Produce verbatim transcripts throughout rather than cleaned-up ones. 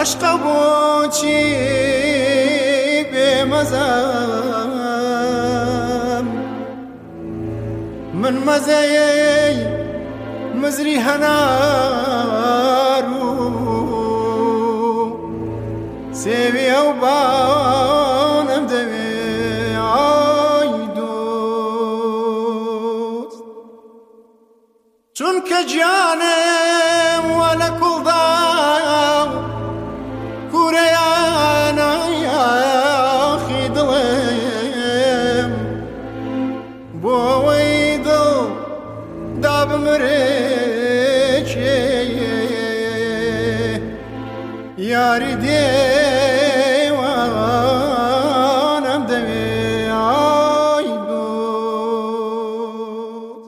عشق بۆچی بێمەزەم من مەزەیەی مزری هەنار و سێوی ئەو باوانم دەوێ ئای دۆست چونکە گیانم وا لە کوڵدا کوورەیانە یاخی دڵێم بۆ ئەوەی دڵ دا بمرێکێ یاری دێوانم دەوێ ئای دۆست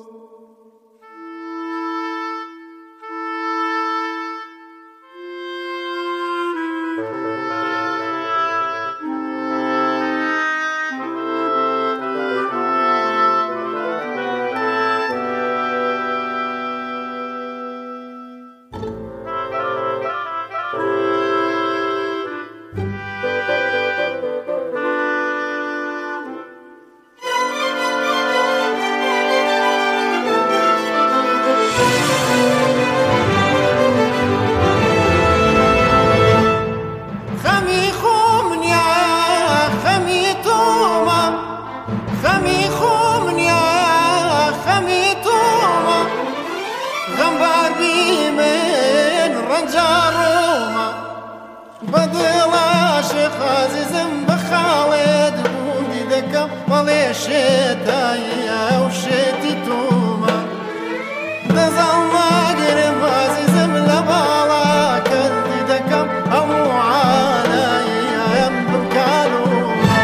بەدڵاشێ خازیزم بەخاڵێت بووندی دەکەم بەڵێ شێتایە و شێتی تومە دەزاڵ ماگرم عزیزم لە باڵا کەردی دەکەم هەموو عالەیەم بکالومە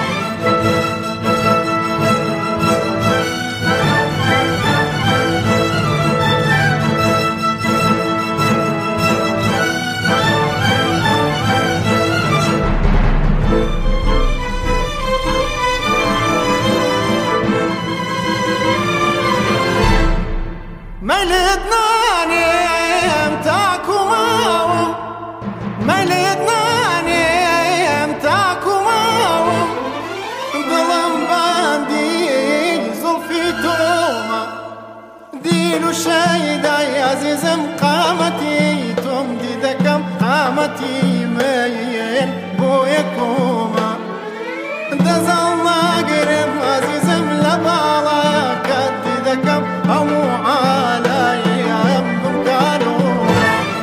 مەلێت نانێم تاکو ماوم مەلێت نانێم تاکو ماوم دڵم باندی زوڵفی تۆمە دین و شەیدای عەزیزم قامەتی تۆم دی دەکەم قامەتی مەیەن بۆ یەکۆمە دەزاڵ ناگرم عەزیزم لە باڵا کات دی دەکەم هەموو عالەیەم بکالومە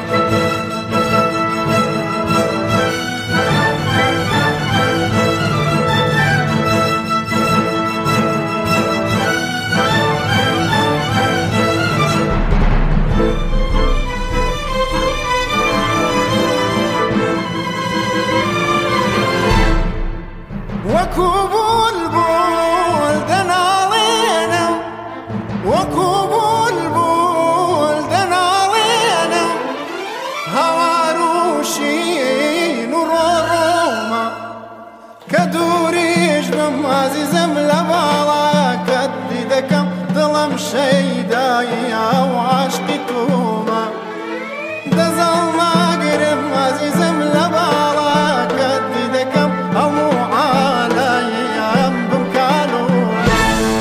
وەکوو بولبول دەناڵێنم وەکوو بولبول دەناڵێنم هەوار و شین و ڕۆڕۆمە کە دووریش بم عەزیزم لە باڵا کەتی دەکەم دڵم شەیدایە و عاشقی تومە دەزاڵ ناگرم عەزیزم لە باڵا کەتی دەکەم هەموو عالەیەم بکالومە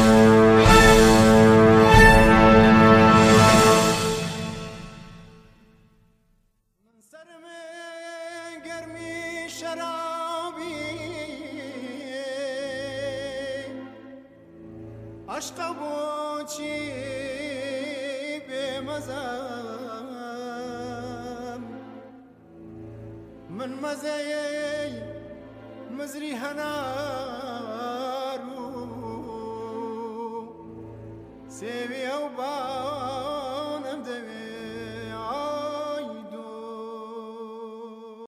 من سەرمێ گەرمی شەرابی عەشقە بۆچی بێمەزەم من مەزەیەی مزری هەنار و سێوی ئەو با